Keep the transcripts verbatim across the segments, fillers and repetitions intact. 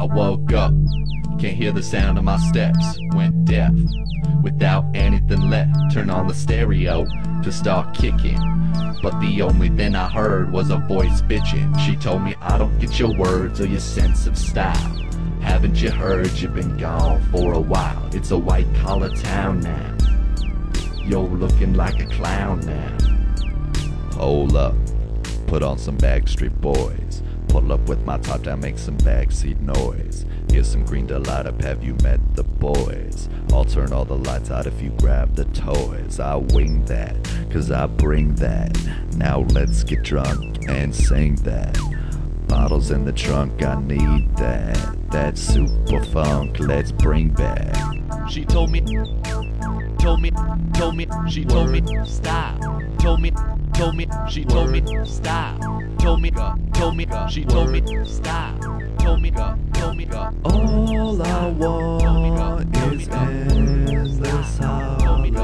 woke up, can't hear the sound of my steps. Went deaf, without anything left. Turn on the stereo to start kicking, but the only thing I heard was a voice bitching. She told me, I don't get your words or your sense of style. Haven't you heard you've been gone for a while? It's a white collar town now, you're looking like a clown now. Hold up, put on some Backstreet Boys. Pull up with my top down, make some backseat noise. Here's some Green Delight up, have you met the boys? I'll turn all the lights out if you grab the toys. I wing that, cause I bring that. Now let's get drunk and sing that. Bottles in the trunk, I need that. That super funk, let's bring back. She told me, told me, told me, she told me, stop. Told me, told me, she told me, stop. Told me, told me, she told me, stop. Told me, told me, all I want is endless holiday.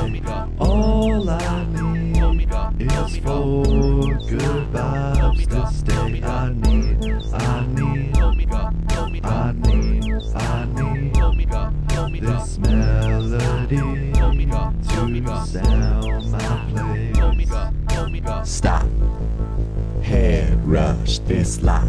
All I need is for good vibes to stay. I need, I need, I need, I need this melody to sound my place. Stop. Head rush this lot.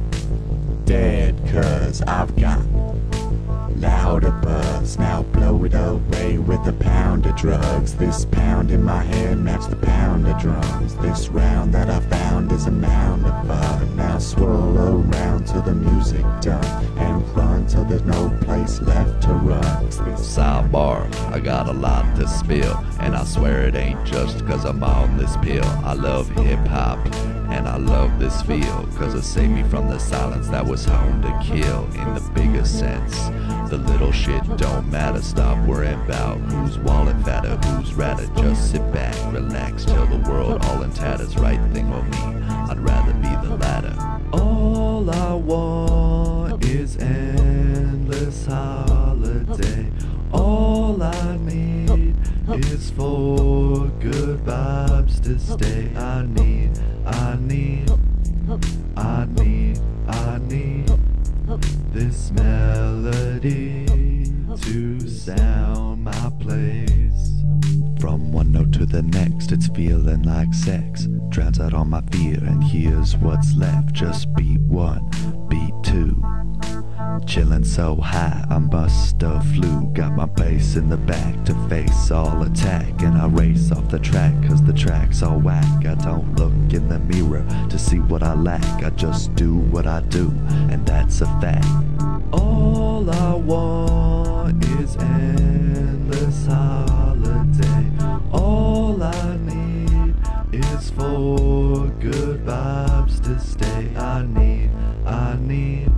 Dead cause I've got louder buzz. Now blow it away with a pound of drugs. This pound in my head match the pound of drums. This round that I found is a mound of fun. Now swirl around till the music done, and run till there's no place left to run. Sidebar, I got a lot to spill, and I swear it ain't just cause I'm on this pill. I love hip hop and I love this feel, cause it saved me from the silence that was home to kill. In the bigger sense, the little shit don't matter. Stop worrying about who's wallet fatter, who's rather. Just sit back, relax, till the world all in tatters. Right thing or me, I'd rather be the latter. All I want is endless holiday. All I need is for good vibes to stay. I need, I need, I need, I need this melody to sound my place. From one note to the next, it's feeling like sex. Drowns out all my fear, and here's what's left. Just beat one, beat two. Chillin' so high, I must have flew. Got my bass in the back to face all attack, and I race off the track cause the track's all whack. I don't look in the mirror to see what I lack. I just do what I do, and that's a fact. All I want is endless holiday. All I need is for good vibes to stay. I need, I need,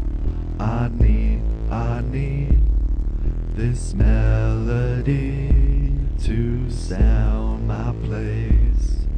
I need, I need this melody to sound my place.